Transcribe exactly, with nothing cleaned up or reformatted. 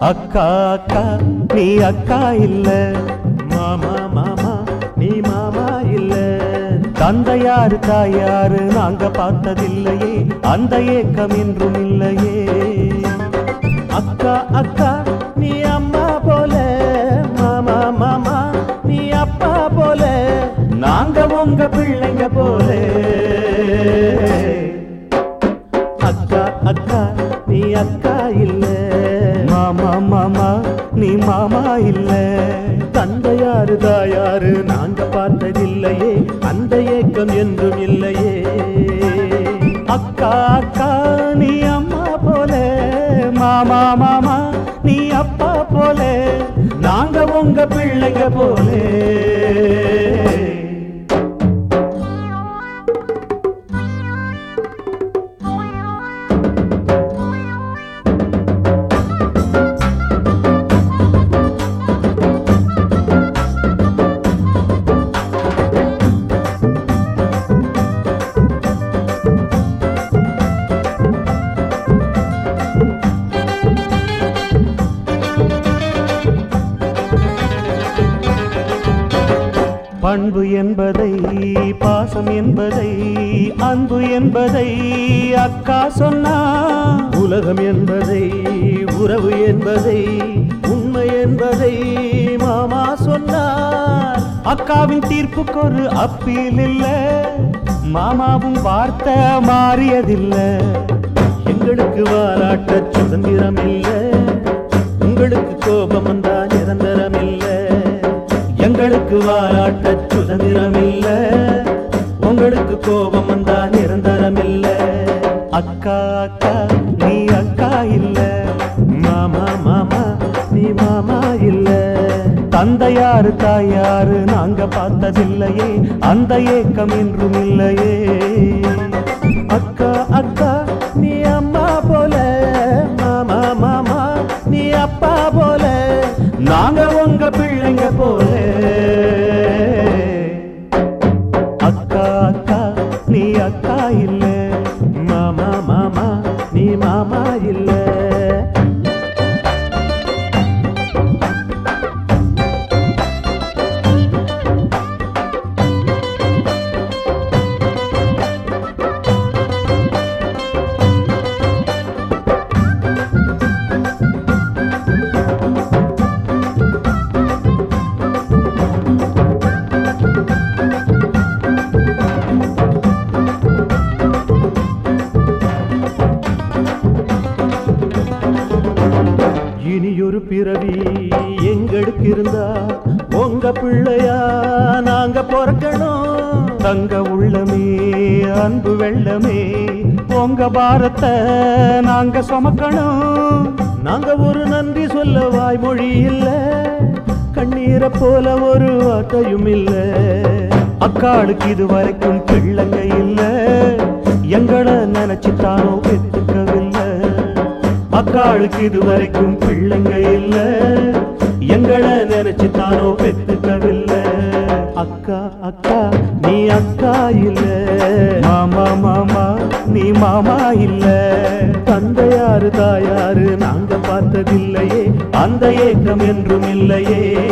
அக்கா அக்கா நீ அக்கா இல்ல, மாமா மாமா நீ மாமா இல்ல. தந்தையாரு தாயாரு நாங்க பார்த்ததில்லையே, அந்த ஏக்கம் என்றும் இல்லையே. அக்கா அக்கா நீ அம்மா போல, மாமா மாமா நீ அப்பா போல, நாங்க உங்க பிள்ளைங்க போல. அக்கா அக்கா நீ அக்கா இல்ல, மாமா மாமா நீ மாமா இல்ல. தந்தையாரு தாயாரு நாங்க பார்த்ததில்லையே, அந்த ஏக்கம் என்றும் இல்லையே. அக்கா அக்கா நீ அம்மா போல, மாமா மாமா நீ அப்பா போல, நாங்க உங்க பிள்ளைங்க போலே. பண்பு என்பதை, பாசம் என்பதை, அன்பு என்பதை அக்கா சொன்னா, உலகம் என்பதை, உறவு என்பதை, உண்மை என்பதை மாமா சொன்னார். அக்காவின் தீர்ப்புக்கு ஒரு அப்பீல் இல்ல, மாமாவும் வார்த்தை மாறியதில்லை. எங்களுக்கு வாராட்ட சுதந்திரம் இல்ல, உங்களுக்கு கோபம் வந்தா நிரந்தரம் இல்ல. எங்களுக்கு வாராட்ட சுதந்திரம் இல்ல, உங்களுக்கு கோபம் வந்தா நிரந்தரம் இல்ல. அக்கா அக்கா நீ அக்கா இல்ல, மாமா மாமா நீ மாமா இல்ல. தந்தையாரு தாயாரு நாங்க பார்த்ததில்லையே, அந்த ஏக்கம் என்றும் இல்லையே. அக்கா அக்கா நீ அம்மா போல, மாமா மாமா நீ அப்பா போல, நாங்க உங்க பிள்ளைங்க போல. அக்கா அக்கா நீ அக்கா இல்ல, மாமா மாமா நீ மாமா இல்ல. இனியொரு பிறவி எங்களுக்கு இருந்தா, உங்க பிள்ளையா நாங்க பிறக்கணும். தங்க உள்ளமே அன்பு வெள்ளமே, உங்க பாரத்தை நாங்க சுமக்கணும். நாங்க ஒரு நன்றி சொல்ல வாய்மொழி இல்ல, கண்ணீரை போல ஒரு வார்த்தையும் இல்ல. அக்காளுக்கு இது வரைக்கும் பிள்ளைங்க இல்ல, எங்களை நினைச்சுத்தானோ பெற்றுக்கவில்லை. அக்காளுக்கு இது வரைக்கும் பிள்ளைங்க இல்ல, எங்களை நினைச்சுத்தானோ பெற்றுக்கவில்லை. அக்கா அக்கா நீ அக்கா இல்ல, மாமா மாமா நீ மாமா இல்ல. தந்தையாரு தாயாரு நாங்க பார்த்ததில்லையே, அந்த ஏக்கம் என்றும் இல்லையே.